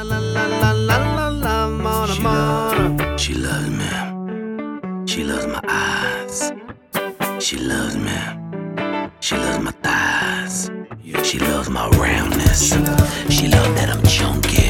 She loves me. She loves my eyes. She loves me. She loves my thighs. She loves my roundness. She loves that I'm chunky.